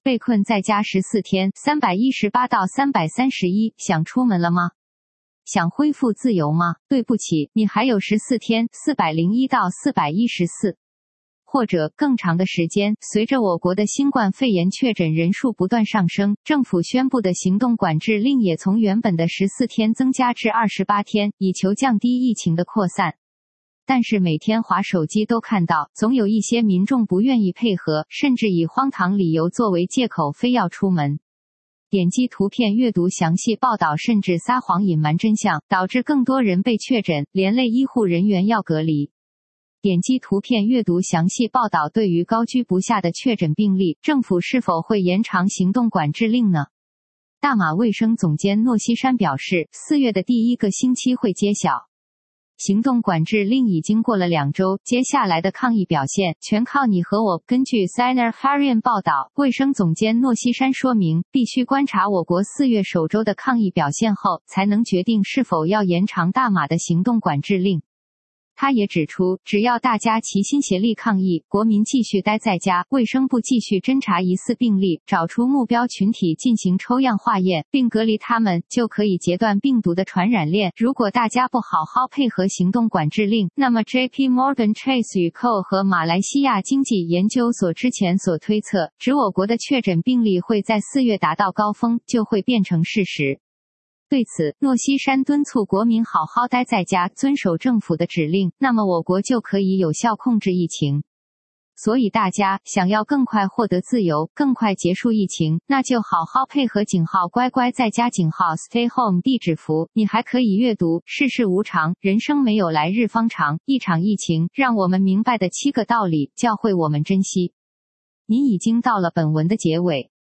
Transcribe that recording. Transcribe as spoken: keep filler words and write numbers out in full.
被困在家十四天，三百一十八到三百三十一，想出门了吗？想恢复自由吗？对不起，你还有十四天，四百零一到四百一十四。或者更长的时间。随着我国的新冠肺炎确诊人数不断上升，政府宣布的行动管制令也从原本的十四天增加至二十八天，以求降低疫情的扩散。但是每天滑手机都看到，总有一些民众不愿意配合，甚至以荒唐理由作为借口非要出门。点击图片阅读详细报道，甚至撒谎隐瞒真相，导致更多人被确诊，连累医护人员要隔离。点击图片阅读详细报道。对于高居不下的确诊病例，政府是否会延长行动管制令呢？大马卫生总监诺西山表示，四月的第一个星期会揭晓。行动管制令已经过了两周，接下来的抗疫表现全靠你和我。根据 Siner Harian 报道，卫生总监诺西山说明，必须观察我国四月首周的抗疫表现后，才能决定是否要延长大马的行动管制令。他也指出，只要大家齐心协力抗疫，国民继续待在家，卫生部继续侦查疑似病例，找出目标群体进行抽样化验，并隔离他们，就可以截断病毒的传染链。如果大家不好好配合行动管制令，那么 J P Morgan Chase 与 Co 和马来西亚经济研究所之前所推测，指我国的确诊病例会在四月达到高峰，就会变成事实。对此，诺西山敦促国民好好待在家，遵守政府的指令，那么我国就可以有效控制疫情。所以大家想要更快获得自由，更快结束疫情，那就好好配合警号，乖乖在家警号 Stay Home 地址符。你还可以阅读世事无常，人生没有来日方长，一场疫情让我们明白的七个道理，教会我们珍惜。您已经到了本文的结尾。